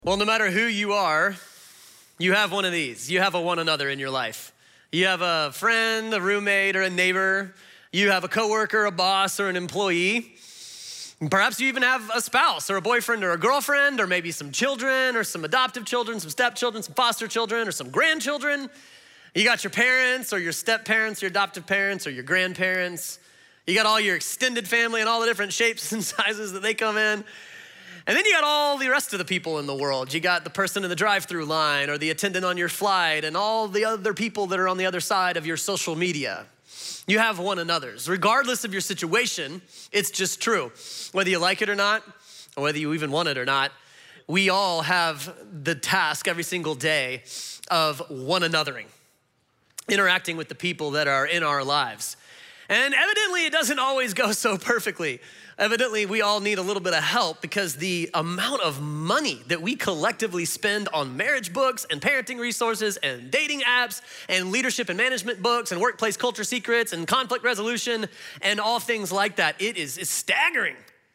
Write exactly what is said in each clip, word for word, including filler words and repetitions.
Well, no matter who you are, you have one of these. You have a one another in your life. You have a friend, a roommate, or a neighbor. You have a coworker, a boss, or an employee. And perhaps you even have a spouse or a boyfriend or a girlfriend, or maybe some children or some adoptive children, some stepchildren, some foster children, or some grandchildren. You got your parents or your step parents, your adoptive parents, or your grandparents. You got all your extended family and all the different shapes and sizes that they come in. And then you got all the rest of the people in the world. You got the person in the drive-through line or the attendant on your flight and all the other people that are on the other side of your social media. You have one another's. Regardless of your situation, it's just true. Whether you like it or not, or whether you even want it or not, we all have the task every single day of one anothering, interacting with the people that are in our lives. And evidently, it doesn't always go so perfectly. Evidently, we all need a little bit of help because the amount of money that we collectively spend on marriage books and parenting resources and dating apps and leadership and management books and workplace culture secrets and conflict resolution and all things like that, it is, is staggering.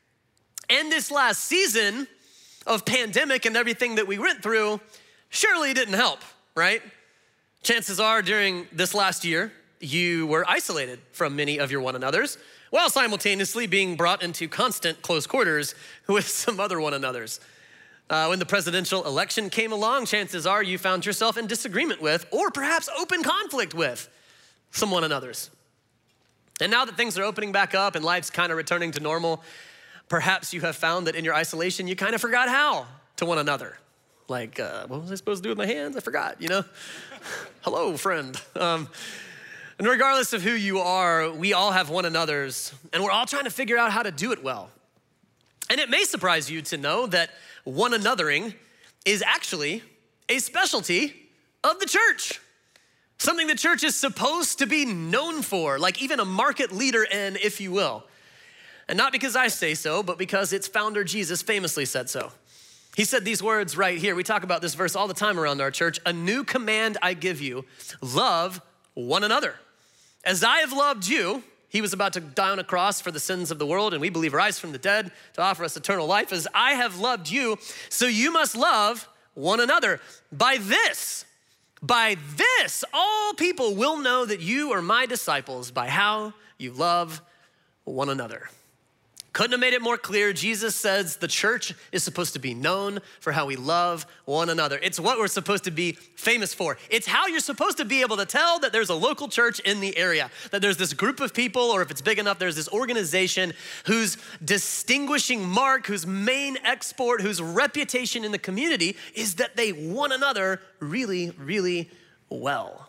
And this last season of pandemic and everything that we went through surely didn't help, right? Chances are during this last year, you were isolated from many of your one another's, while simultaneously being brought into constant close quarters with some other one another's. Uh, when the presidential election came along, chances are you found yourself in disagreement with, or perhaps open conflict with, some one another's. And now that things are opening back up and life's kind of returning to normal, perhaps you have found that in your isolation, you kind of forgot how to one another. Like, uh, what was I supposed to do with my hands? I forgot, you know? Hello, friend. Um, And regardless of who you are, we all have one another's, and we're all trying to figure out how to do it well. And it may surprise you to know that one anothering is actually a specialty of the church. Something the church is supposed to be known for, like even a market leader in, if you will. And not because I say so, but because its founder, Jesus, famously said so. He said these words right here. We talk about this verse all the time around our church. A new command I give you, love one another. As I have loved you, he was about to die on a cross for the sins of the world, and we believe rise from the dead to offer us eternal life. As I have loved you, so you must love one another. By this, by this, all people will know that you are my disciples by how you love one another. Couldn't have made it more clear. Jesus says the church is supposed to be known for how we love one another. It's what we're supposed to be famous for. It's how you're supposed to be able to tell that there's a local church in the area, that there's this group of people, or if it's big enough, there's this organization whose distinguishing mark, whose main export, whose reputation in the community is that they one another really, really well.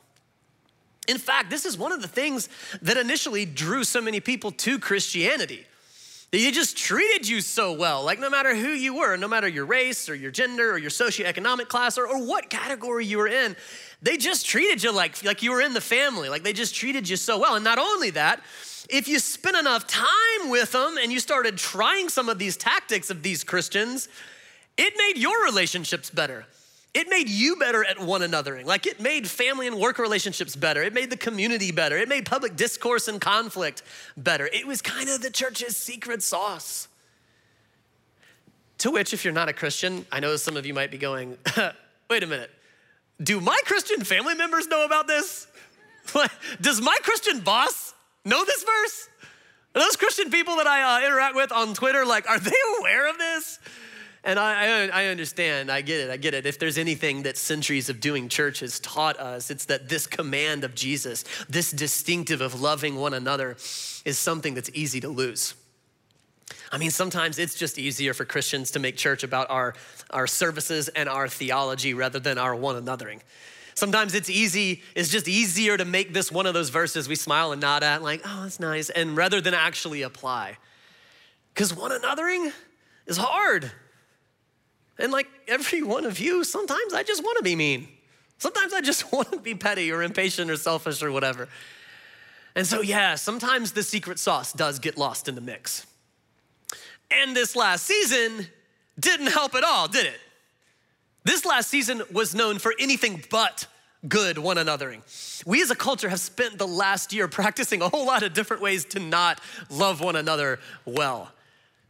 In fact, this is one of the things that initially drew so many people to Christianity. They just treated you so well, like no matter who you were, no matter your race or your gender or your socioeconomic class or, or what category you were in, they just treated you like, like you were in the family, like they just treated you so well. And not only that, if you spent enough time with them and you started trying some of these tactics of these Christians, it made your relationships better. It made you better at one anothering. Like it made family and work relationships better. It made the community better. It made public discourse and conflict better. It was kind of the church's secret sauce. To which, if you're not a Christian, I know some of you might be going, wait a minute. Do my Christian family members know about this? Does my Christian boss know this verse? Are those Christian people that I uh, interact with on Twitter, like, are they aware of this? And I, I, I understand, I get it, I get it. If there's anything that centuries of doing church has taught us, it's that this command of Jesus, this distinctive of loving one another is something that's easy to lose. I mean, sometimes it's just easier for Christians to make church about our, our services and our theology rather than our one anothering. Sometimes it's easy, it's just easier to make this one of those verses we smile and nod at, like, oh, that's nice, and rather than actually apply. Because one anothering is hard. And like every one of you, sometimes I just want to be mean. Sometimes I just want to be petty or impatient or selfish or whatever. And so yeah, sometimes the secret sauce does get lost in the mix. And this last season didn't help at all, did it? This last season was known for anything but good one anothering. We as a culture have spent the last year practicing a whole lot of different ways to not love one another well.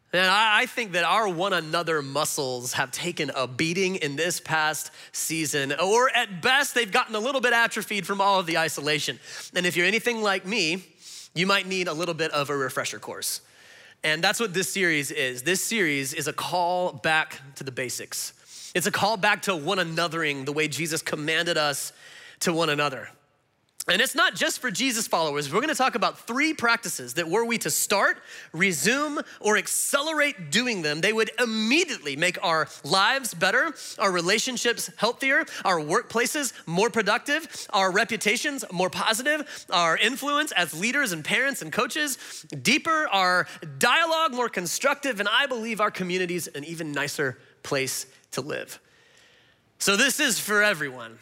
And I think that our one another muscles have taken a beating in this past season, or at best, they've gotten a little bit atrophied from all of the isolation. And if you're anything like me, you might need a little bit of a refresher course. And that's what this series is. This series is a call back to the basics. It's a call back to one anothering the way Jesus commanded us to one another. And it's not just for Jesus followers. We're gonna talk about three practices that were we to start, resume, or accelerate doing them, they would immediately make our lives better, our relationships healthier, our workplaces more productive, our reputations more positive, our influence as leaders and parents and coaches deeper, our dialogue more constructive, and I believe our communities an even nicer place to live. So this is for everyone.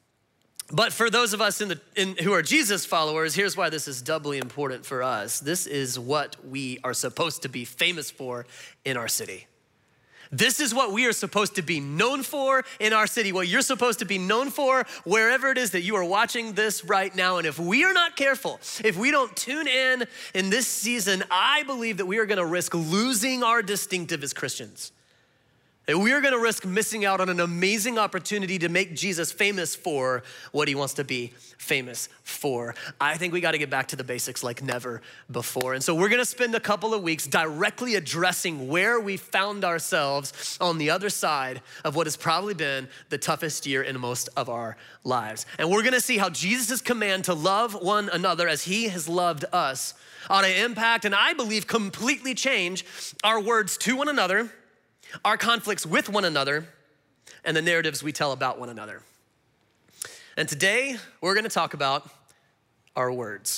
But for those of us in the in, who are Jesus followers, here's why this is doubly important for us. This is what we are supposed to be famous for in our city. This is what we are supposed to be known for in our city, what you're supposed to be known for wherever it is that you are watching this right now. And if we are not careful, if we don't tune in in this season, I believe that we are gonna risk losing our distinctive as Christians. And we are gonna risk missing out on an amazing opportunity to make Jesus famous for what he wants to be famous for. I think we gotta get back to the basics like never before. And so we're gonna spend a couple of weeks directly addressing where we found ourselves on the other side of what has probably been the toughest year in most of our lives. And we're gonna see how Jesus' command to love one another as he has loved us ought to impact, and I believe completely change our words to one another, our conflicts with one another, and the narratives we tell about one another. And today, we're gonna talk about our words.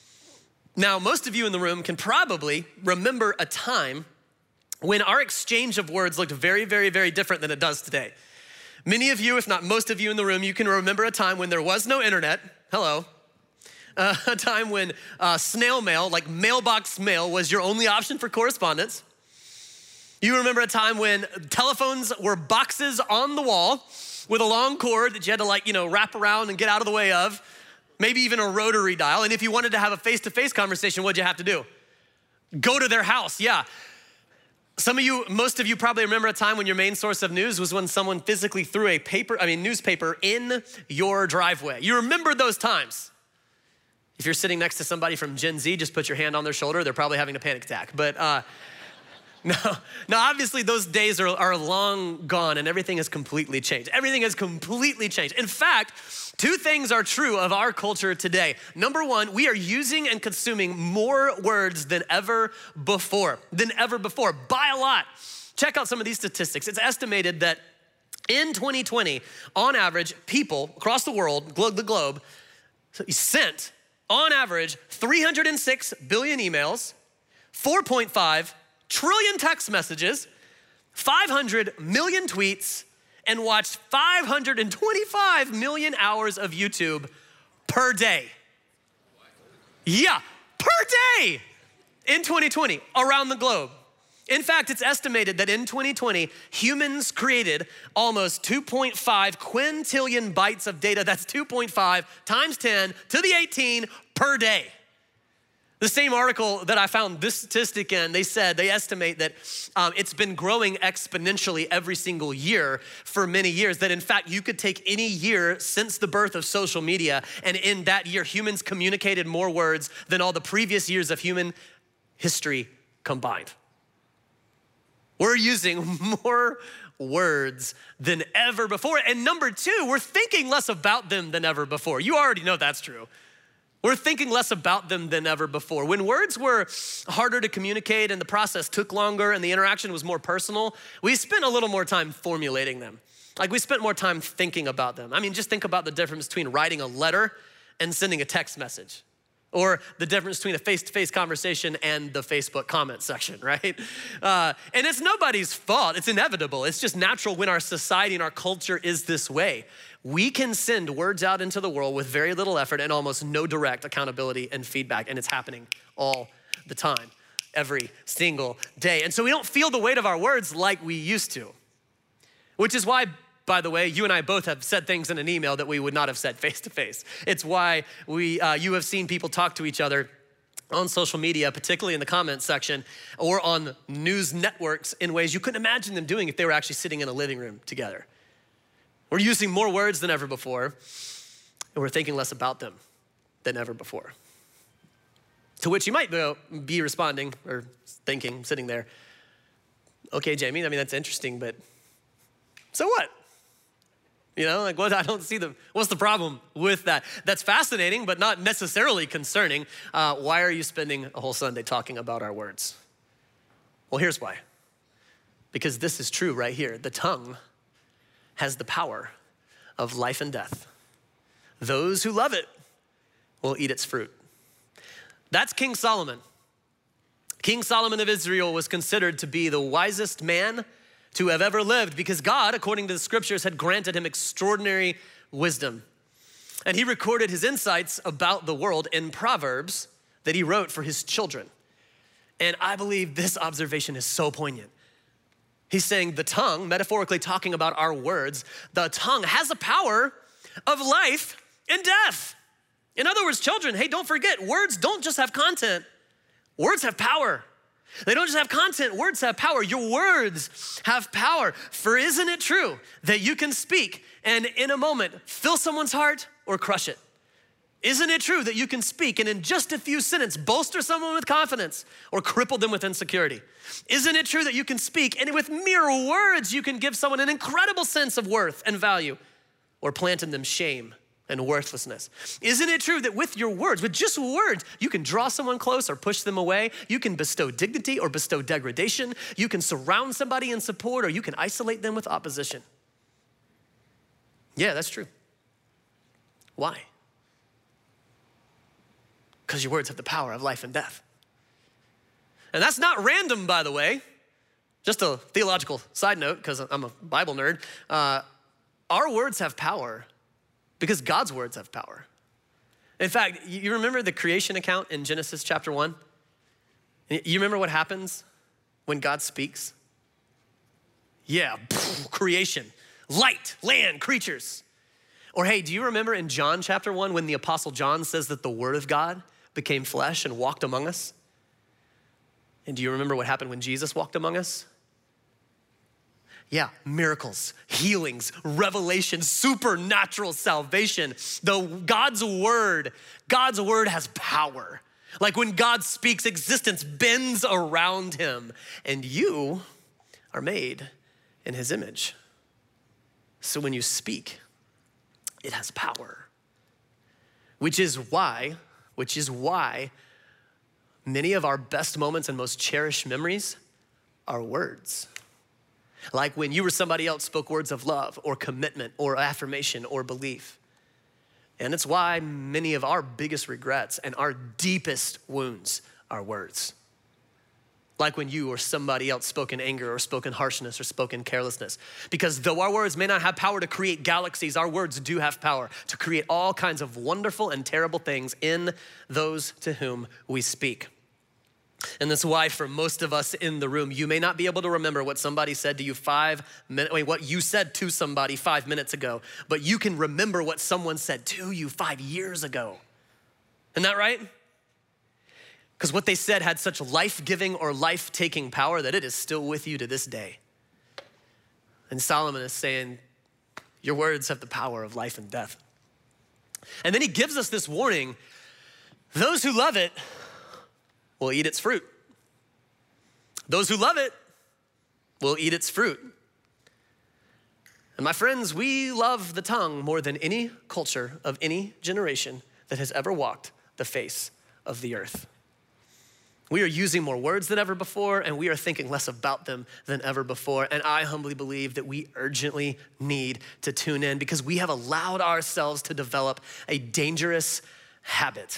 Now, most of you in the room can probably remember a time when our exchange of words looked very, very, very different than it does today. Many of you, if not most of you in the room, you can remember a time when there was no internet. Hello. Uh, a time when uh, snail mail, like mailbox mail, was your only option for correspondence. You remember a time when telephones were boxes on the wall with a long cord that you had to like, you know, wrap around and get out of the way of, maybe even a rotary dial. And if you wanted to have a face-to-face conversation, what'd you have to do? Go to their house, yeah. Some of you, most of you probably remember a time when your main source of news was when someone physically threw a paper, I mean newspaper in your driveway. You remember those times. If you're sitting next to somebody from Gen Z, just put your hand on their shoulder. They're probably having a panic attack. But uh, no, no, obviously those days are, are long gone and everything has completely changed. Everything has completely changed. In fact, two things are true of our culture today. Number one, we are using and consuming more words than ever before, than ever before, by a lot. Check out some of these statistics. It's estimated that in twenty twenty, on average, people across the world, the globe, sent, on average, three hundred six billion emails, four point five trillion text messages, five hundred million tweets, and watched five hundred twenty-five million hours of YouTube per day. Yeah, per day in twenty twenty around the globe. In fact, it's estimated that in twenty twenty, humans created almost two point five quintillion bytes of data. That's two point five times ten to the eighteen per day. The same article that I found this statistic in, they said, they estimate that um, it's been growing exponentially every single year for many years, that in fact, you could take any year since the birth of social media, and in that year, humans communicated more words than all the previous years of human history combined. We're using more words than ever before. And number two, we're thinking less about them than ever before. You already know that's true. We're thinking less about them than ever before. When words were harder to communicate and the process took longer and the interaction was more personal, we spent a little more time formulating them. Like we spent more time thinking about them. I mean, just think about the difference between writing a letter and sending a text message, or the difference between a face-to-face conversation and the Facebook comment section, right? Uh, and it's nobody's fault, it's inevitable. It's just natural when our society and our culture is this way. We can send words out into the world with very little effort and almost no direct accountability and feedback, and it's happening all the time, every single day. And so we don't feel the weight of our words like we used to, which is why, by the way, you and I both have said things in an email that we would not have said face to face. It's why we, uh, you have seen people talk to each other on social media, particularly in the comments section, or on news networks in ways you couldn't imagine them doing if they were actually sitting in a living room together. We're using more words than ever before, and we're thinking less about them than ever before. To which you might be responding or thinking, sitting there, okay, Jamie, I mean, that's interesting, but so what? You know, like what, I don't see the, what's the problem with that? That's fascinating, but not necessarily concerning. Uh, why are you spending a whole Sunday talking about our words? Well, here's why. Because this is true right here. The tongue has the power of life and death. Those who love it will eat its fruit. That's King Solomon. King Solomon of Israel was considered to be the wisest man to have ever lived because God, according to the scriptures, had granted him extraordinary wisdom. And he recorded his insights about the world in Proverbs that he wrote for his children. And I believe this observation is so poignant. He's saying the tongue, metaphorically talking about our words, the tongue has a power of life and death. In other words, children, hey, don't forget, words don't just have content. Words have power. They don't just have content, words have power. Your words have power. For isn't it true that you can speak and in a moment fill someone's heart or crush it? Isn't it true that you can speak and in just a few sentences bolster someone with confidence or cripple them with insecurity? Isn't it true that you can speak and with mere words you can give someone an incredible sense of worth and value or plant in them shame and worthlessness? Isn't it true that with your words, with just words, you can draw someone close or push them away? You can bestow dignity or bestow degradation. You can surround somebody in support or you can isolate them with opposition. Yeah, that's true. Why? Because your words have the power of life and death. And that's not random, by the way. Just a theological side note, because I'm a Bible nerd. Uh, our words have power because God's words have power. In fact, you remember the creation account in Genesis chapter one? You remember what happens when God speaks? Yeah, creation, light, land, creatures. Or hey, do you remember in John chapter one when the apostle John says that the word of God became flesh and walked among us? And do you remember what happened when Jesus walked among us? Yeah, miracles, healings, revelation, supernatural salvation. The God's word, God's word has power. Like when God speaks, existence bends around him. And you are made in his image. So when you speak, it has power. Which is why, which is why many of our best moments and most cherished memories are words. Like when you or somebody else spoke words of love or commitment or affirmation or belief. And it's why many of our biggest regrets and our deepest wounds are words. Like when you or somebody else spoke in anger or spoke in harshness or spoke in carelessness. Because though our words may not have power to create galaxies, our words do have power to create all kinds of wonderful and terrible things in those to whom we speak. And that's why for most of us in the room, you may not be able to remember what somebody said to you five minutes, wait, what you said to somebody five minutes ago, but you can remember what someone said to you five years ago. Isn't that right? Because what they said had such life-giving or life-taking power that it is still with you to this day. And Solomon is saying, your words have the power of life and death. And then he gives us this warning, those who love it will eat its fruit. Those who love it will eat its fruit. And my friends, we love the tongue more than any culture of any generation that has ever walked the face of the earth. We are using more words than ever before, and we are thinking less about them than ever before. And I humbly believe that we urgently need to tune in because we have allowed ourselves to develop a dangerous habit.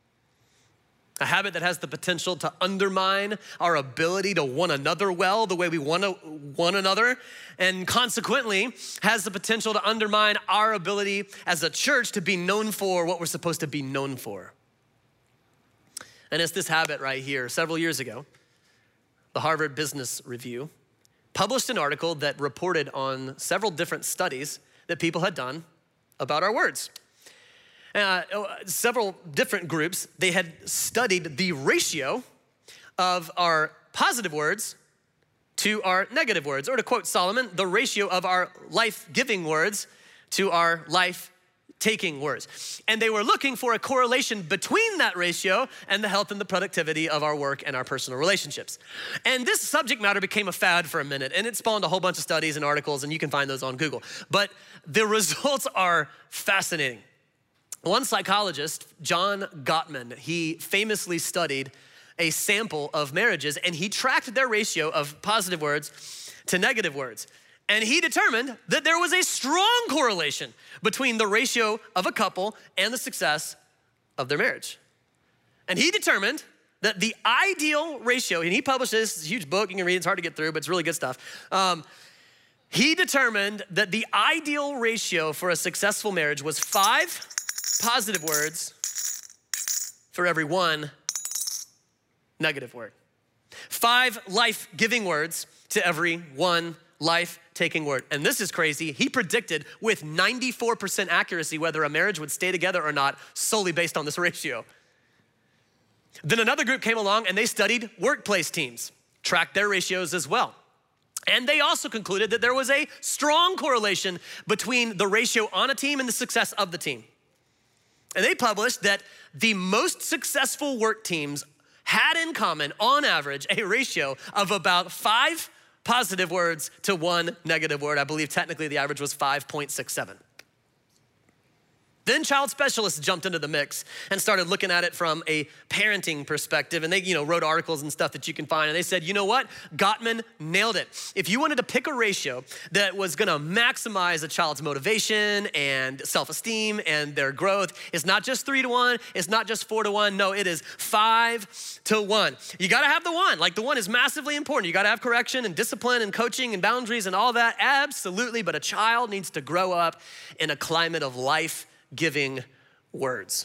A habit that has the potential to undermine our ability to one another well the way we want to one another, and consequently has the potential to undermine our ability as a church to be known for what we're supposed to be known for. And it's this habit right here. Several years ago, the Harvard Business Review published an article that reported on several different studies that people had done about our words. Uh, several different groups, they had studied the ratio of our positive words to our negative words, or to quote Solomon, the ratio of our life-giving words to our life-taking words. And they were looking for a correlation between that ratio and the health and the productivity of our work and our personal relationships. And this subject matter became a fad for a minute, and it spawned a whole bunch of studies and articles, and you can find those on Google. But the results are fascinating. One psychologist, John Gottman, he famously studied a sample of marriages, and he tracked their ratio of positive words to negative words. And he determined that there was a strong correlation between the ratio of a couple and the success of their marriage. And he determined that the ideal ratio, and he published this, it's a huge book, you can read it, it's hard to get through, but it's really good stuff. Um, he determined that the ideal ratio for a successful marriage was five positive words for every one negative word. Five life-giving words to every one life-taking word. And this is crazy. He predicted with ninety-four percent accuracy whether a marriage would stay together or not solely based on this ratio. Then another group came along and they studied workplace teams, tracked their ratios as well. And they also concluded that there was a strong correlation between the ratio on a team and the success of the team. And they published that the most successful work teams had in common, on average, a ratio of about five positive words to one negative word. I believe technically the average was five point six seven. Then child specialists jumped into the mix and started looking at it from a parenting perspective. And they, you know, wrote articles and stuff that you can find. And they said, you know what? Gottman nailed it. If you wanted to pick a ratio that was gonna maximize a child's motivation and self-esteem and their growth, it's not just three to one, it's not just four to one. No, it is five to one. You gotta have the one. Like the one is massively important. You gotta have correction and discipline and coaching and boundaries and all that. Absolutely, but a child needs to grow up in a climate of life giving words.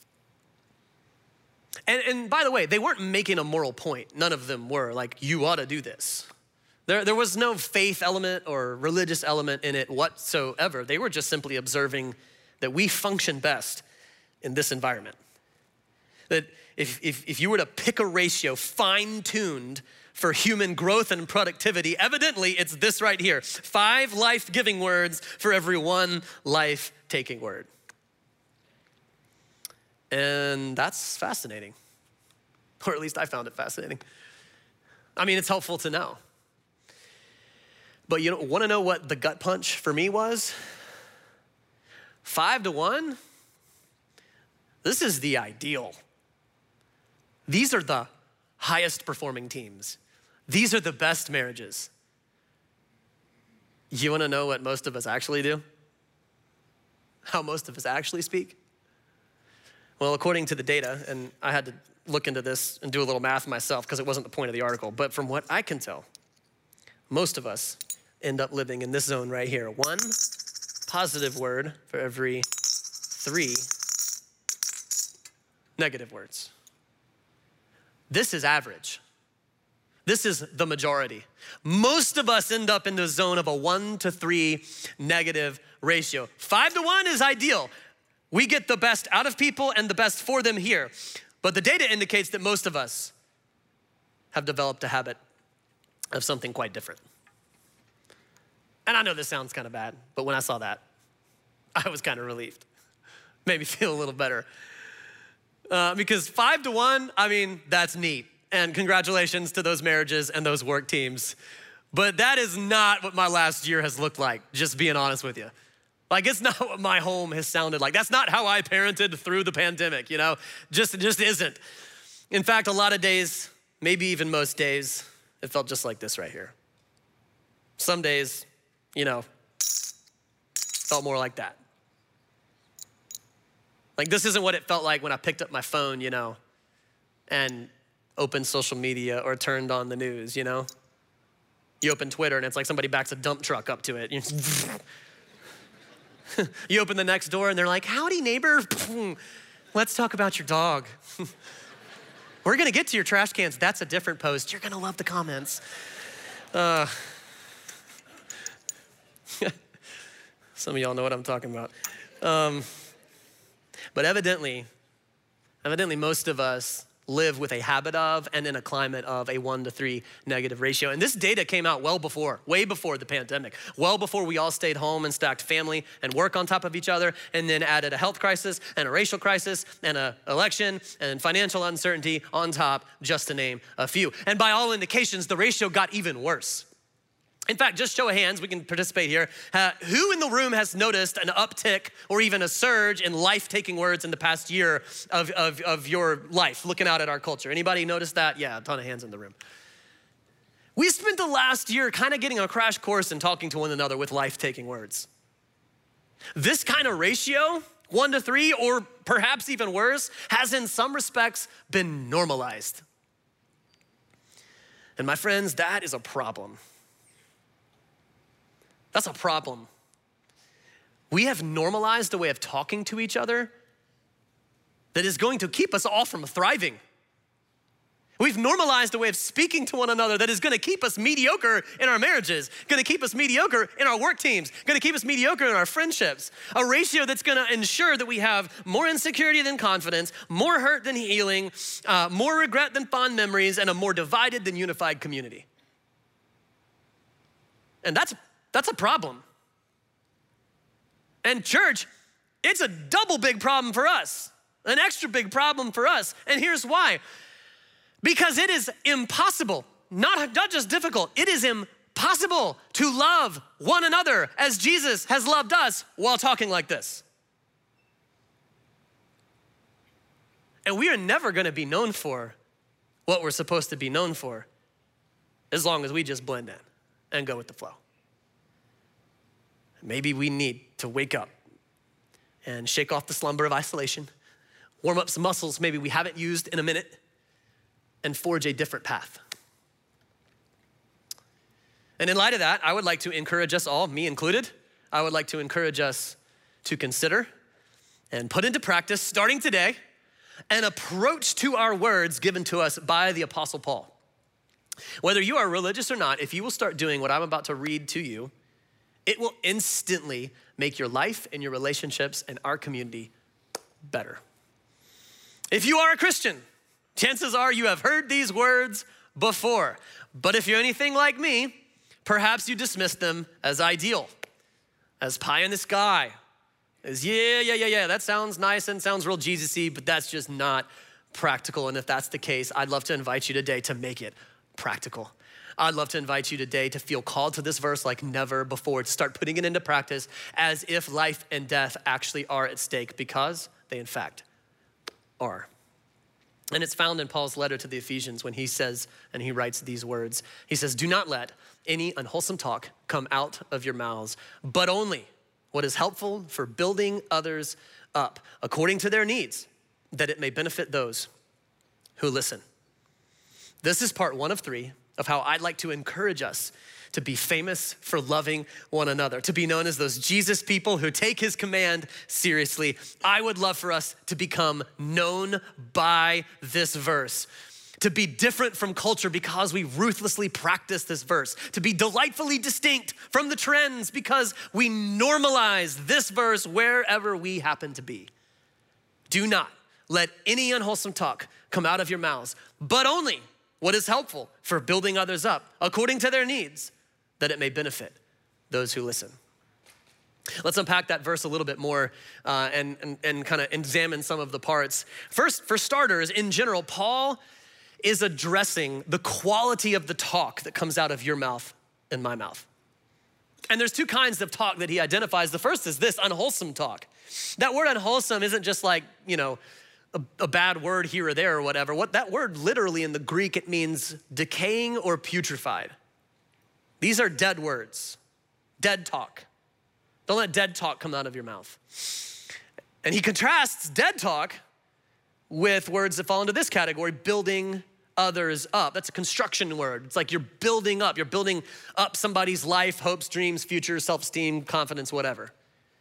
And, and by the way, they weren't making a moral point. None of them were like, you ought to do this. There, there was no faith element or religious element in it whatsoever. They were just simply observing that we function best in this environment. That if, if, if you were to pick a ratio fine-tuned for human growth and productivity, evidently it's this right here. Five life-giving words for every one life-taking word. And that's fascinating, or at least I found it fascinating. I mean, it's helpful to know. But you don't wanna know what the gut punch for me was? Five to one, this is the ideal. These are the highest performing teams. These are the best marriages. You wanna know what most of us actually do? How most of us actually speak? Well, according to the data, and I had to look into this and do a little math myself because it wasn't the point of the article, but from what I can tell, most of us end up living in this zone right here. One positive word for every three negative words. This is average. This is the majority. Most of us end up in the zone of a one to three negative ratio. Five to one is ideal. We get the best out of people and the best for them here. But the data indicates that most of us have developed a habit of something quite different. And I know this sounds kind of bad, but when I saw that, I was kind of relieved. Made me feel a little better. Uh, because five to one, I mean, that's neat. And congratulations to those marriages and those work teams. But that is not what my last year has looked like, just being honest with you. Like, it's not what my home has sounded like. That's not how I parented through the pandemic, you know? Just, it just isn't. In fact, a lot of days, maybe even most days, it felt just like this right here. Some days, you know, felt more like that. Like, this isn't what it felt like when I picked up my phone, you know, and opened social media or turned on the news, you know? You open Twitter and it's like somebody backs a dump truck up to it. You open the next door and they're like, howdy neighbor, let's talk about your dog. We're gonna get to your trash cans. That's a different post. You're gonna love the comments. Uh, some of y'all know what I'm talking about. Um, But evidently, evidently most of us live with a habit of and in a climate of a one to three negative ratio. And this data came out well before, way before the pandemic, well before we all stayed home and stacked family and work on top of each other, and then added a health crisis and a racial crisis and an election and financial uncertainty on top, just to name a few. And by all indications, the ratio got even worse. In fact, just show of hands, we can participate here. Uh, who in the room has noticed an uptick or even a surge in life-taking words in the past year of, of, of your life, looking out at our culture? Anybody notice that? Yeah, a ton of hands in the room. We spent the last year kind of getting a crash course in talking to one another with life-taking words. This kind of ratio, one to three, or perhaps even worse, has in some respects been normalized. And my friends, that is a problem. That's a problem. We have normalized a way of talking to each other that is going to keep us all from thriving. We've normalized a way of speaking to one another that is gonna keep us mediocre in our marriages, gonna keep us mediocre in our work teams, gonna keep us mediocre in our friendships. A ratio that's gonna ensure that we have more insecurity than confidence, more hurt than healing, uh, more regret than fond memories, and a more divided than unified community. And that's That's a problem. And church, it's a double big problem for us, an extra big problem for us. And here's why. Because it is impossible, not, not just difficult, it is impossible to love one another as Jesus has loved us while talking like this. And we are never gonna be known for what we're supposed to be known for as long as we just blend in and go with the flow. Maybe we need to wake up and shake off the slumber of isolation, warm up some muscles maybe we haven't used in a minute, and forge a different path. And in light of that, I would like to encourage us all, me included, I would like to encourage us to consider and put into practice, starting today, an approach to our words given to us by the Apostle Paul. Whether you are religious or not, if you will start doing what I'm about to read to you, it will instantly make your life and your relationships and our community better. If you are a Christian, chances are you have heard these words before. But if you're anything like me, perhaps you dismiss them as ideal, as pie in the sky, as yeah, yeah, yeah, yeah, that sounds nice and sounds real Jesus-y, but that's just not practical. And if that's the case, I'd love to invite you today to make it practical. I'd love to invite you today to feel called to this verse like never before, to start putting it into practice as if life and death actually are at stake, because they in fact are. And it's found in Paul's letter to the Ephesians when he says, and he writes these words, he says, "Do not let any unwholesome talk come out of your mouths, but only what is helpful for building others up according to their needs, that it may benefit those who listen." This is part one of three of how I'd like to encourage us to be famous for loving one another, to be known as those Jesus people who take his command seriously. I would love for us to become known by this verse, to be different from culture because we ruthlessly practice this verse, to be delightfully distinct from the trends because we normalize this verse wherever we happen to be. Do not let any unwholesome talk come out of your mouths, but only what is helpful for building others up according to their needs, that it may benefit those who listen. Let's unpack that verse a little bit more uh, and, and, and kind of examine some of the parts. First, for starters, in general, Paul is addressing the quality of the talk that comes out of your mouth and my mouth. And there's two kinds of talk that he identifies. The first is this, unwholesome talk. That word unwholesome isn't just like, you know, A, a bad word here or there or whatever. What that word literally in the Greek, it means decaying or putrefied. These are dead words, dead talk. Don't let dead talk come out of your mouth. And he contrasts dead talk with words that fall into this category, building others up. That's a construction word. It's like you're building up. You're building up somebody's life, hopes, dreams, future, self-esteem, confidence, whatever.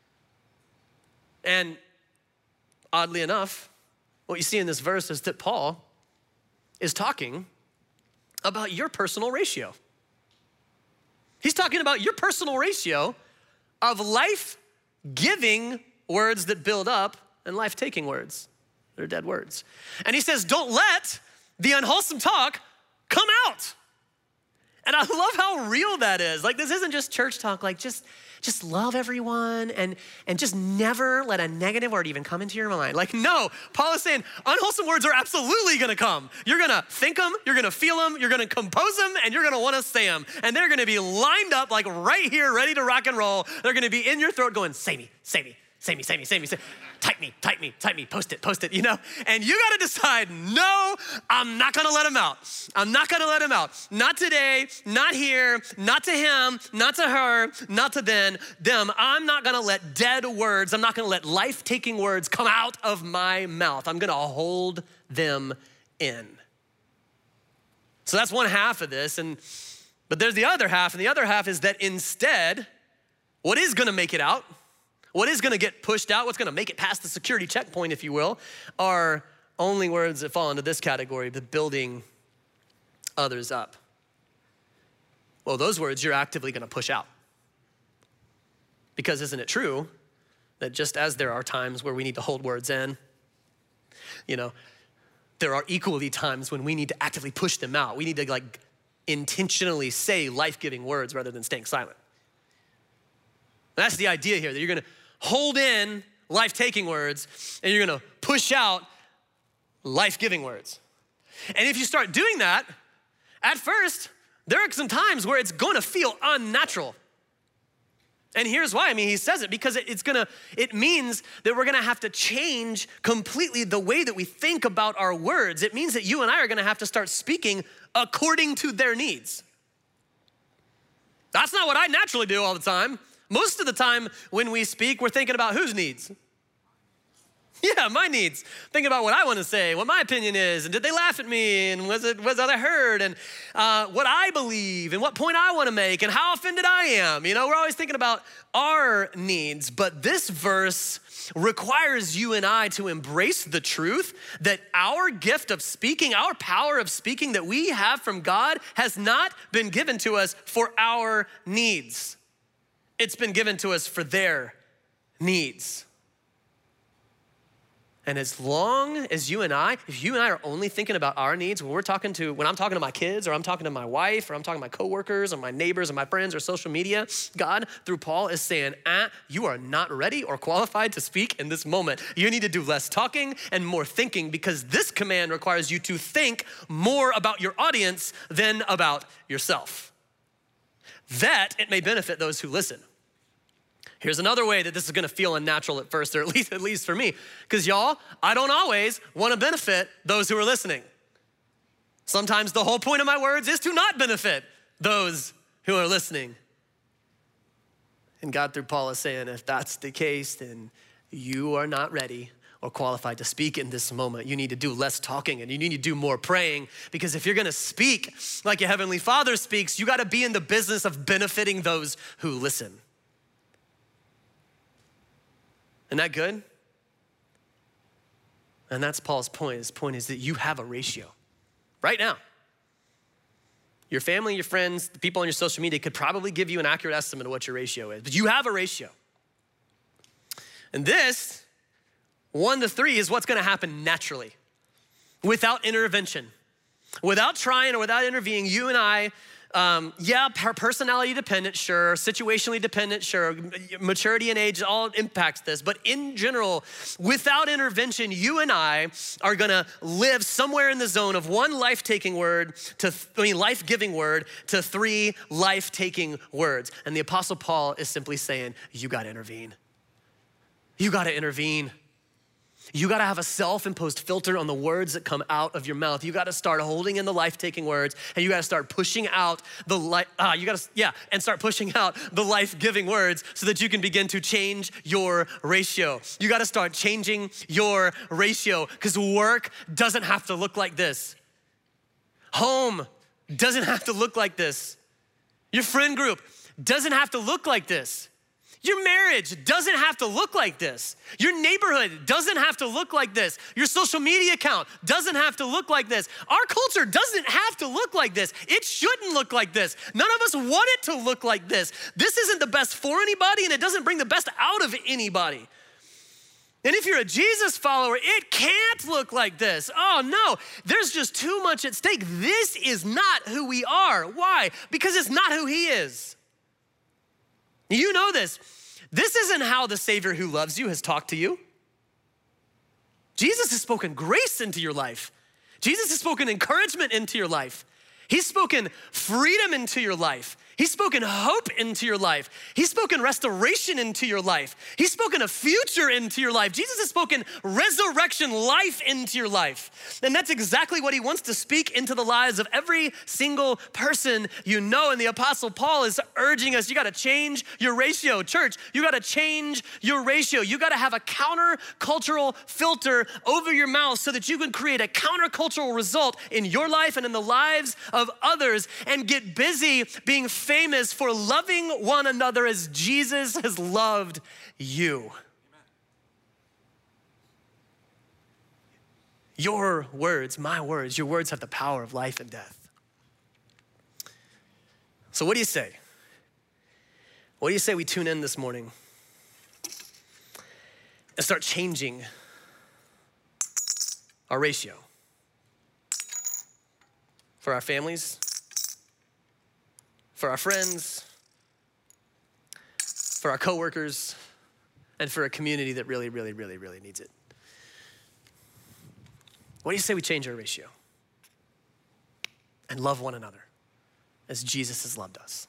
And oddly enough, what you see in this verse is that Paul is talking about your personal ratio. He's talking about your personal ratio of life-giving words that build up and life-taking words. They're dead words. And he says, don't let the unwholesome talk come out. And I love how real that is. Like, this isn't just church talk, like just, just love everyone and, and just never let a negative word even come into your mind. Like, no, Paul is saying unwholesome words are absolutely gonna come. You're gonna think them, you're gonna feel them, you're gonna compose them, and you're gonna wanna say them. And they're gonna be lined up like right here, ready to rock and roll. They're gonna be in your throat going, say me, say me, say me, say me, say me, say me. Type me, type me, type me, post it, post it, you know? And you gotta decide, no, I'm not gonna let him out. I'm not gonna let him out. Not today, not here, not to him, not to her, not to then, them. I'm not gonna let dead words, I'm not gonna let life-taking words come out of my mouth. I'm gonna hold them in. So that's one half of this, and but there's the other half, and the other half is that instead, what is gonna make it out, what is gonna get pushed out, what's gonna make it past the security checkpoint, if you will, are only words that fall into this category, the building others up. Well, those words you're actively gonna push out. Because isn't it true that just as there are times where we need to hold words in, you know, there are equally times when we need to actively push them out. We need to like intentionally say life-giving words rather than staying silent. That's the idea here, that you're gonna hold in life-taking words and you're gonna push out life-giving words. And if you start doing that, at first, there are some times where it's gonna feel unnatural. And here's why. I mean, he says it because it's gonna, it means that we're gonna have to change completely the way that we think about our words. It means that you and I are gonna have to start speaking according to their needs. That's not what I naturally do all the time. Most of the time when we speak, we're thinking about whose needs? Yeah, my needs. Thinking about what I want to say, what my opinion is, and did they laugh at me, and was it was I heard, and uh, what I believe, and what point I want to make, and how offended I am. You know, we're always thinking about our needs, but this verse requires you and I to embrace the truth that our gift of speaking, our power of speaking that we have from God has not been given to us for our needs. It's been given to us for their needs. And as long as you and I, if you and I are only thinking about our needs, when we're talking to, when I'm talking to my kids, or I'm talking to my wife, or I'm talking to my coworkers, or my neighbors, or my friends, or social media, God, through Paul, is saying, ah, you are not ready or qualified to speak in this moment. You need to do less talking and more thinking, because this command requires you to think more about your audience than about yourself, that it may benefit those who listen. Here's another way that this is gonna feel unnatural at first, or at least, at least for me. Because y'all, I don't always wanna benefit those who are listening. Sometimes the whole point of my words is to not benefit those who are listening. And God through Paul is saying, if that's the case, then you are not ready or qualified to speak in this moment. You need to do less talking and you need to do more praying, because if you're gonna speak like your Heavenly Father speaks, you gotta be in the business of benefiting those who listen. Isn't that good? And that's Paul's point. His point is that you have a ratio right now. Your family, your friends, the people on your social media could probably give you an accurate estimate of what your ratio is, but you have a ratio. And this, one to three, is what's gonna happen naturally, without intervention. Without trying or without intervening, you and I, Um, yeah, personality dependent, sure. Situationally dependent, sure. Maturity and age all impacts this. But in general, without intervention, you and I are gonna live somewhere in the zone of one life-taking word to, I mean, life-giving word to three life-taking words. And the Apostle Paul is simply saying, you gotta intervene. You gotta intervene. You gotta have a self-imposed filter on the words that come out of your mouth. You gotta start holding in the life-taking words, and you gotta start pushing out the life, uh, you gotta, yeah, and start pushing out the life-giving words so that you can begin to change your ratio. You gotta start changing your ratio, because work doesn't have to look like this. Home doesn't have to look like this. Your friend group doesn't have to look like this. Your marriage doesn't have to look like this. Your neighborhood doesn't have to look like this. Your social media account doesn't have to look like this. Our culture doesn't have to look like this. It shouldn't look like this. None of us want it to look like this. This isn't the best for anybody, and it doesn't bring the best out of anybody. And if you're a Jesus follower, it can't look like this. Oh no, there's just too much at stake. This is not who we are. Why? Because it's not who he is. You know this. This isn't how the Savior who loves you has talked to you. Jesus has spoken grace into your life. Jesus has spoken encouragement into your life. He's spoken freedom into your life. He's spoken hope into your life. He's spoken restoration into your life. He's spoken a future into your life. Jesus has spoken resurrection life into your life. And that's exactly what he wants to speak into the lives of every single person you know. And the Apostle Paul is urging us, you gotta change your ratio. Church, you gotta change your ratio. You gotta have a countercultural filter over your mouth so that you can create a countercultural result in your life and in the lives of others, and get busy being famous for loving one another as Jesus has loved you. Amen. Your words, my words, your words have the power of life and death. So what do you say? What do you say we tune in this morning and start changing our ratio for our families, for our friends, for our coworkers, and for a community that really, really, really, really needs it? What do you say we change our ratio and love one another as Jesus has loved us?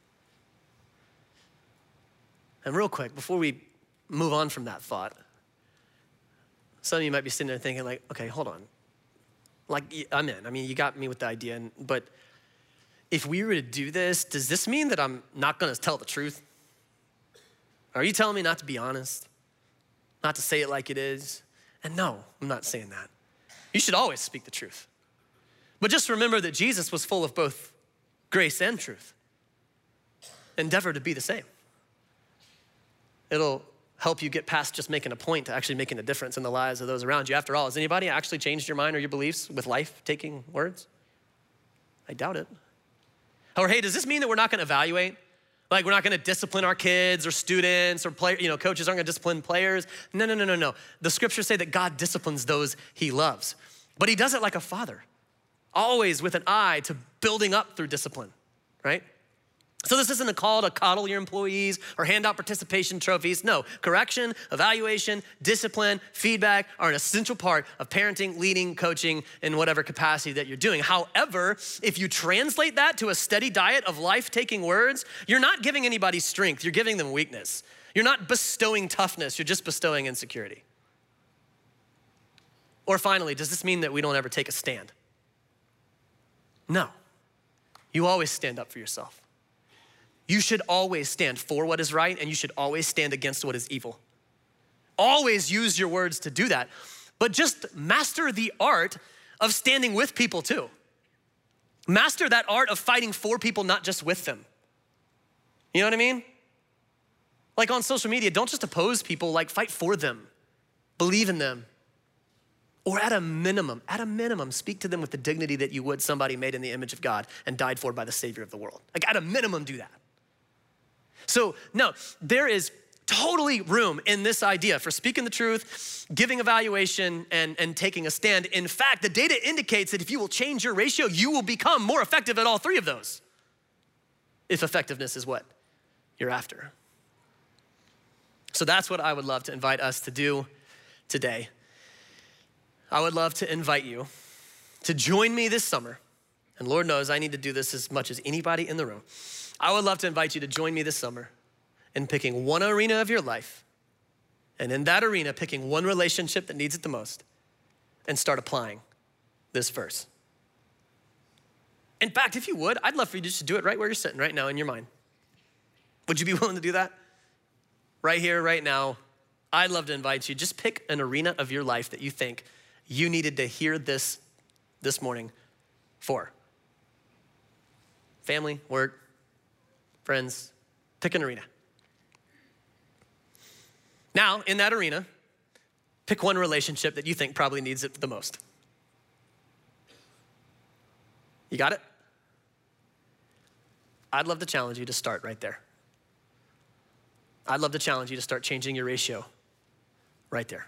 And real quick, before we move on from that thought, some of you might be sitting there thinking like, okay, hold on. Like, I'm in. I mean, you got me with the idea, but if we were to do this, does this mean that I'm not gonna tell the truth? Are you telling me not to be honest? Not to say it like it is? And no, I'm not saying that. You should always speak the truth. But just remember that Jesus was full of both grace and truth. Endeavor to be the same. It'll help you get past just making a point to actually making a difference in the lives of those around you. After all, has anybody actually changed your mind or your beliefs with life-taking words? I doubt it. Or hey, does this mean that we're not gonna evaluate? Like we're not gonna discipline our kids or students or play, you know, coaches aren't gonna discipline players? No, no, no, no, no. The scriptures say that God disciplines those he loves, but he does it like a father, always with an eye to building up through discipline, right? So this isn't a call to coddle your employees or hand out participation trophies. No, correction, evaluation, discipline, feedback are an essential part of parenting, leading, coaching in whatever capacity that you're doing. However, if you translate that to a steady diet of life-taking words, you're not giving anybody strength, you're giving them weakness. You're not bestowing toughness, you're just bestowing insecurity. Or finally, does this mean that we don't ever take a stand? No, you always stand up for yourself. You should always stand for what is right, and you should always stand against what is evil. Always use your words to do that, but just master the art of standing with people too. Master that art of fighting for people, not just with them. You know what I mean? Like on social media, don't just oppose people, like fight for them. Believe in them. Or at a minimum, at a minimum, speak to them with the dignity that you would somebody made in the image of God and died for by the Savior of the world. Like at a minimum, do that. So no, there is totally room in this idea for speaking the truth, giving evaluation, and, and taking a stand. In fact, the data indicates that if you will change your ratio, you will become more effective at all three of those. If effectiveness is what you're after. So that's what I would love to invite us to do today. I would love to invite you to join me this summer. And Lord knows I need to do this as much as anybody in the room. I would love to invite you to join me this summer in picking one arena of your life, and in that arena, picking one relationship that needs it the most, and start applying this verse. In fact, if you would, I'd love for you just to do it right where you're sitting right now in your mind. Would you be willing to do that? Right here, right now, I'd love to invite you, just pick an arena of your life that you think you needed to hear this this morning for. Family, work, friends, pick an arena. Now, in that arena, pick one relationship that you think probably needs it the most. You got it? I'd love to challenge you to start right there. I'd love to challenge you to start changing your ratio right there.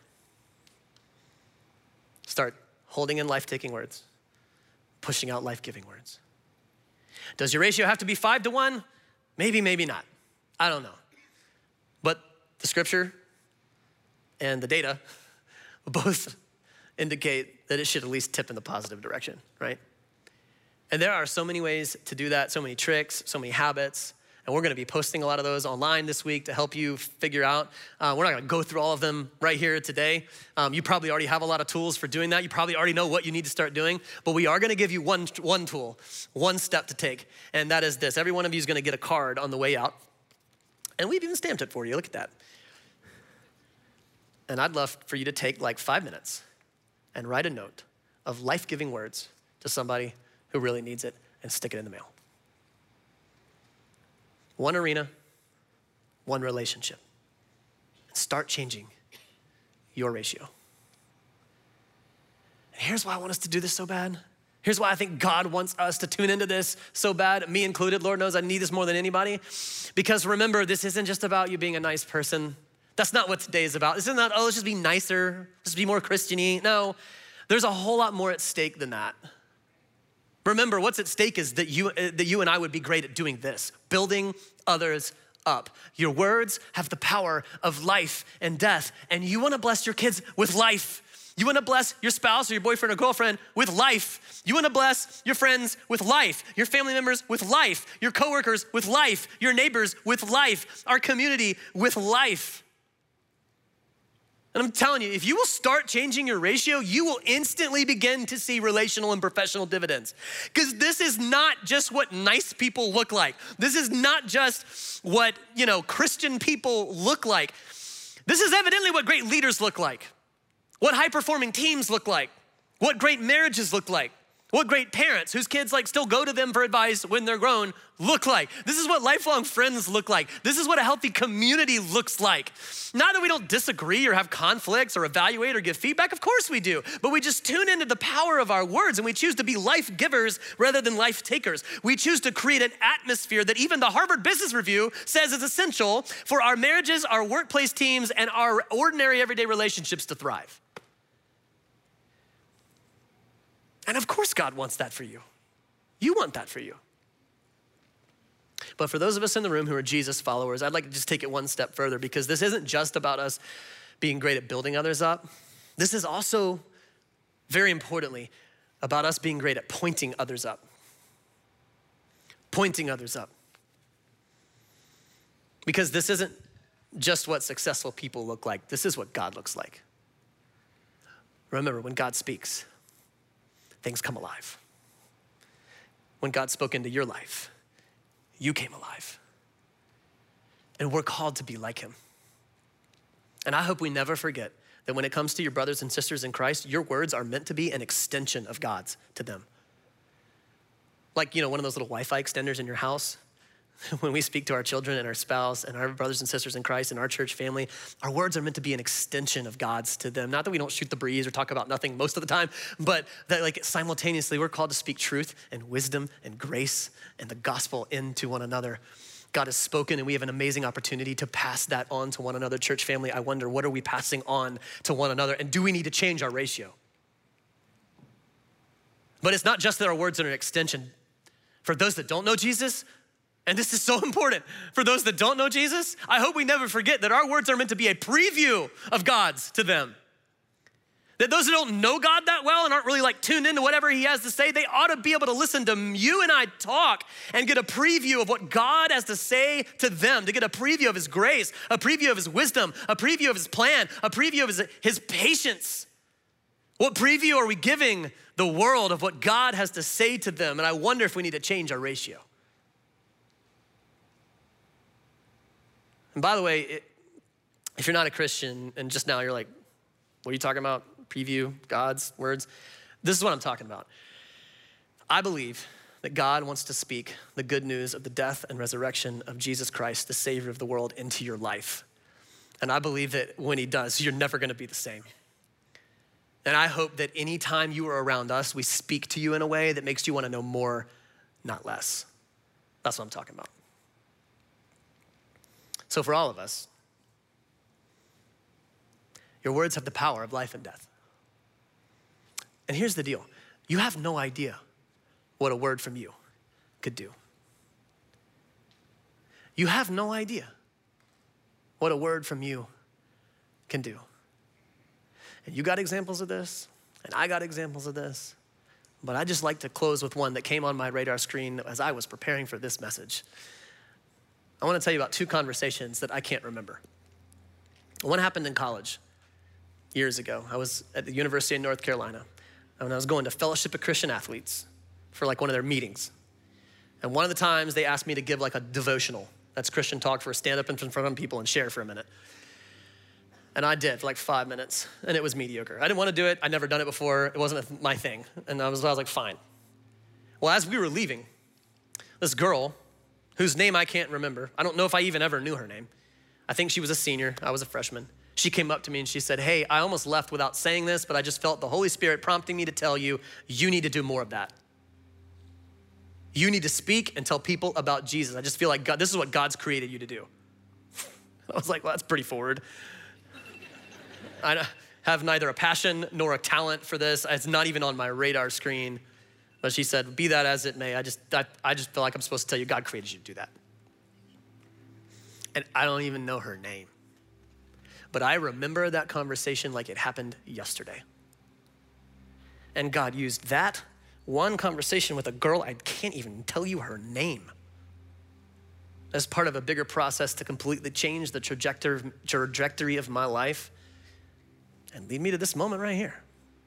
Start holding in life-taking words, pushing out life-giving words. Does your ratio have to be five to one? Maybe, maybe not. I don't know. But the scripture and the data both indicate that it should at least tip in the positive direction, right? And there are so many ways to do that, so many tricks, so many habits. And we're gonna be posting a lot of those online this week to help you figure out. Uh, we're not gonna go through all of them right here today. Um, you probably already have a lot of tools for doing that. You probably already know what you need to start doing, but we are gonna give you one, one tool, one step to take, and that is this. Every one of you is gonna get a card on the way out, and we've even stamped it for you, look at that. And I'd love for you to take like five minutes and write a note of life-giving words to somebody who really needs it and stick it in the mail. One arena, one relationship. And start changing your ratio. And here's why I want us to do this so bad. Here's why I think God wants us to tune into this so bad, me included. Lord knows I need this more than anybody. Because remember, this isn't just about you being a nice person. That's not what today is about. This isn't about, oh, let's just be nicer, just be more Christian-y. No, there's a whole lot more at stake than that. Remember, what's at stake is that you, uh, that you and I would be great at doing this, building others up. Your words have the power of life and death, and you wanna bless your kids with life. You wanna bless your spouse or your boyfriend or girlfriend with life. You wanna bless your friends with life, your family members with life, your coworkers with life, your neighbors with life, our community with life. And I'm telling you, if you will start changing your ratio, you will instantly begin to see relational and professional dividends. Because this is not just what nice people look like. This is not just what, you know, Christian people look like. This is evidently what great leaders look like, what high-performing teams look like, what great marriages look like, what great parents whose kids like still go to them for advice when they're grown look like. This is what lifelong friends look like. This is what a healthy community looks like. Not that we don't disagree or have conflicts or evaluate or give feedback, of course we do, but we just tune into the power of our words and we choose to be life givers rather than life takers. We choose to create an atmosphere that even the Harvard Business Review says is essential for our marriages, our workplace teams, and our ordinary everyday relationships to thrive. And of course God wants that for you. You want that for you. But for those of us in the room who are Jesus followers, I'd like to just take it one step further because this isn't just about us being great at building others up. This is also, very importantly, about us being great at pointing others up. Pointing others up. Because this isn't just what successful people look like. This is what God looks like. Remember, when God speaks, things come alive. When God spoke into your life, you came alive. And we're called to be like him. And I hope we never forget that when it comes to your brothers and sisters in Christ, your words are meant to be an extension of God's to them. Like, you know, one of those little Wi-Fi extenders in your house. When we speak to our children and our spouse and our brothers and sisters in Christ and our church family, our words are meant to be an extension of God's to them. Not that we don't shoot the breeze or talk about nothing most of the time, but that like simultaneously we're called to speak truth and wisdom and grace and the gospel into one another. God has spoken and we have an amazing opportunity to pass that on to one another. Church family, I wonder, what are we passing on to one another? And do we need to change our ratio? But it's not just that our words are an extension. For those that don't know Jesus, and this is so important, for those that don't know Jesus, I hope we never forget that our words are meant to be a preview of God's to them. That those who don't know God that well and aren't really like tuned into whatever he has to say, they ought to be able to listen to you and I talk and get a preview of what God has to say to them, to get a preview of his grace, a preview of his wisdom, a preview of his plan, a preview of his, his patience. What preview are we giving the world of what God has to say to them? And I wonder if we need to change our ratio. And by the way, it, if you're not a Christian and just now you're like, what are you talking about? Preview, God's words. This is what I'm talking about. I believe that God wants to speak the good news of the death and resurrection of Jesus Christ, the Savior of the world, into your life. And I believe that when he does, you're never gonna be the same. And I hope that anytime you are around us, we speak to you in a way that makes you wanna know more, not less. That's what I'm talking about. So for all of us, Your words have the power of life and death. And here's the deal. You have no idea what a word from you could do. You have no idea what a word from you can do. And you got examples of this, and I got examples of this, but I just like to close with one that came on my radar screen as I was preparing for this message. I want to tell you about two conversations that I can't remember. One happened in college years ago. I was at the University of North Carolina, and I was going to Fellowship of Christian Athletes for like one of their meetings. And one of the times they asked me to give like a devotional. That's Christian talk, for stand up in front of people and share for a minute. And I did for like five minutes, and it was mediocre. I didn't want to do it. I'd never done it before. It wasn't my thing. And I was, I was like, fine. Well, as we were leaving, this girl, whose name I can't remember, I don't know if I even ever knew her name. I think she was a senior. I was a freshman. She came up to me and she said, hey, I almost left without saying this, but I just felt the Holy Spirit prompting me to tell you, you need to do more of that. You need to speak and tell people about Jesus. I just feel like God, this is what God's created you to do. I was like, well, that's pretty forward. I have neither a passion nor a talent for this. It's not even on my radar screen. But she said, be that as it may, I just, I, I just feel like I'm supposed to tell you God created you to do that. And I don't even know her name. But I remember that conversation like it happened yesterday. And God used that one conversation with a girl, I can't even tell you her name, as part of a bigger process to completely change the trajectory, trajectory of my life and lead me to this moment right here.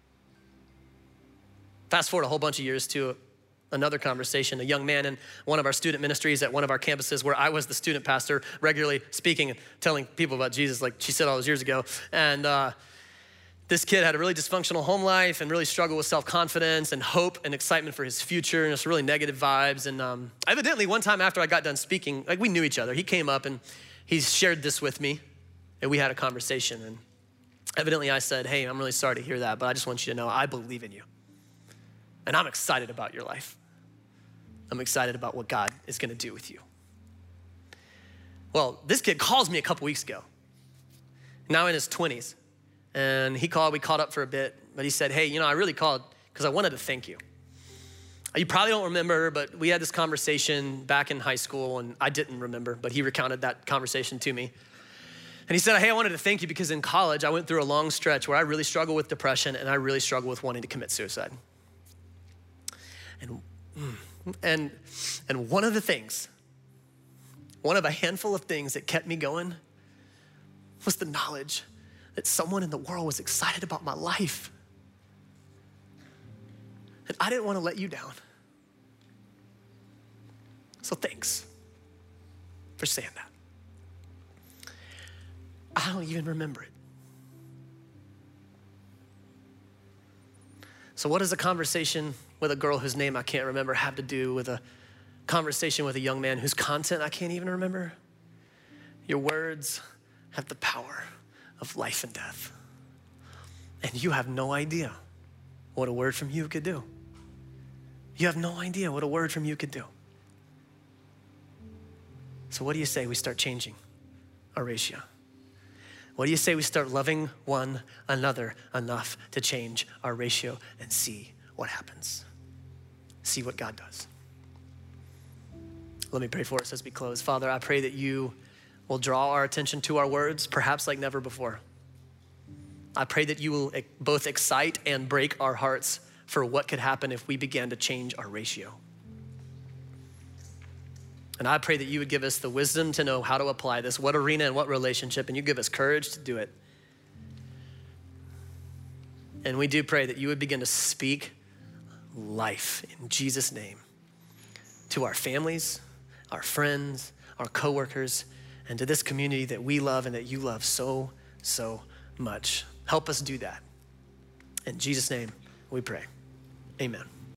Fast forward a whole bunch of years to another conversation, a young man in one of our student ministries at one of our campuses where I was the student pastor, regularly speaking and telling people about Jesus, like she said all those years ago. And uh, this kid had a really dysfunctional home life and really struggled with self-confidence and hope and excitement for his future, and just really negative vibes. And um, evidently one time after I got done speaking, like we knew each other, he came up and he shared this with me, and we had a conversation. And evidently I said, hey, I'm really sorry to hear that, but I just want you to know I believe in you. And I'm excited about your life. I'm excited about what God is gonna do with you. Well, this kid calls me a couple weeks ago, now in his twenties. And he called, we caught up for a bit, but he said, hey, you know, I really called because I wanted to thank you. You probably don't remember, but we had this conversation back in high school, and I didn't remember, but he recounted that conversation to me. And he said, hey, I wanted to thank you because in college, I went through a long stretch where I really struggled with depression, and I really struggled with wanting to commit suicide. And, and, and one of the things, one of a handful of things that kept me going was the knowledge that someone in the world was excited about my life. And I didn't want to let you down. So thanks for saying that. I don't even remember it. So what does a conversation with a girl whose name I can't remember have to do with a conversation with a young man whose content I can't even remember? Your words have the power of life and death. And you have no idea what a word from you could do. You have no idea what a word from you could do. So what do you say we start changing our ratio? What do you say we start loving one another enough to change our ratio and see what happens? See what God does. Let me pray for us as we close. Father, I pray that you will draw our attention to our words, perhaps like never before. I pray that you will both excite and break our hearts for what could happen if we began to change our ratio. And I pray that you would give us the wisdom to know how to apply this, what arena and what relationship, and you give us courage to do it. And we do pray that you would begin to speak life in Jesus' name to our families, our friends, our coworkers, and to this community that we love and that you love so, so much. Help us do that. In Jesus' name we pray, amen.